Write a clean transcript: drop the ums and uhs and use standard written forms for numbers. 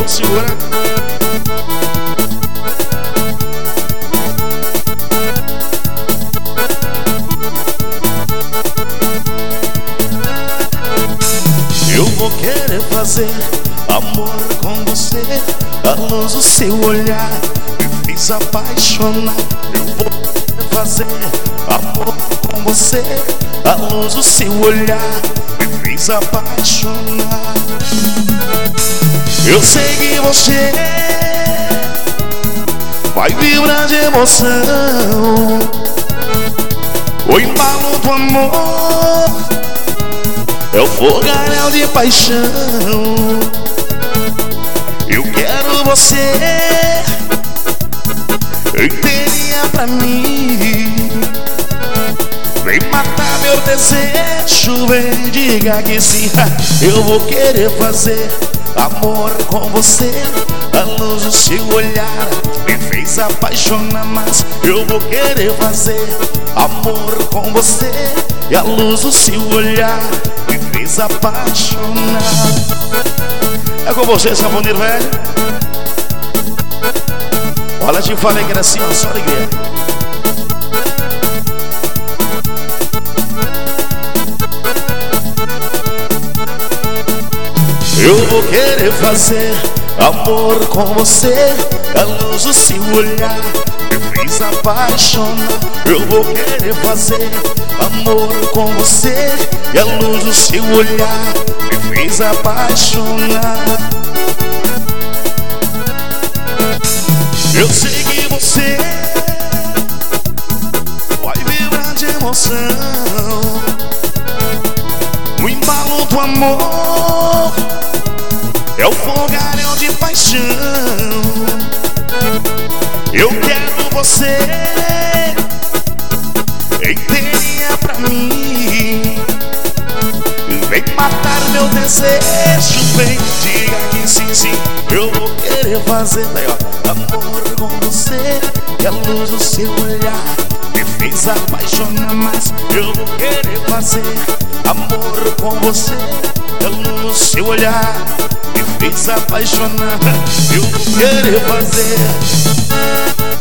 vou segurar. Eu vou querer fazer amor com você, a luz do seu olhar me fez apaixonar. Eu vou querer fazer amor com você, a luz do seu olhar me fez apaixonar. Eu sei que você vai vibrar de emoção, o embalo do amor é o fogaréu de paixão. Eu quero você inteirinha pra mim. Vem matar meu desejo, vem diga que sim. Eu vou querer fazer amor com você, a luz do seu olhar me fez apaixonar. Mas eu vou querer fazer amor com você, e a luz do seu olhar me fez apaixonar. É com você, sanfoneiro velho. Olha, te falei que era assim, ó, só alegria. Eu vou querer fazer amor com você, a luz do seu olhar me fez apaixonar. Eu vou querer fazer amor com você, e a luz do seu olhar me fez apaixonar. Eu sei que você vai vibrar de emoção, o embalo do amor é o fogaréu de paixão. Eu quero você inteirinha pra mim. Vem matar meu desejo, vem diga que sim, sim. Eu vou querer fazer amor com você, e a luz do seu olhar me fez apaixonar. Mas eu vou querer fazer amor com você, e a luz do seu olhar me fez apaixonar. Eu vou querer fazer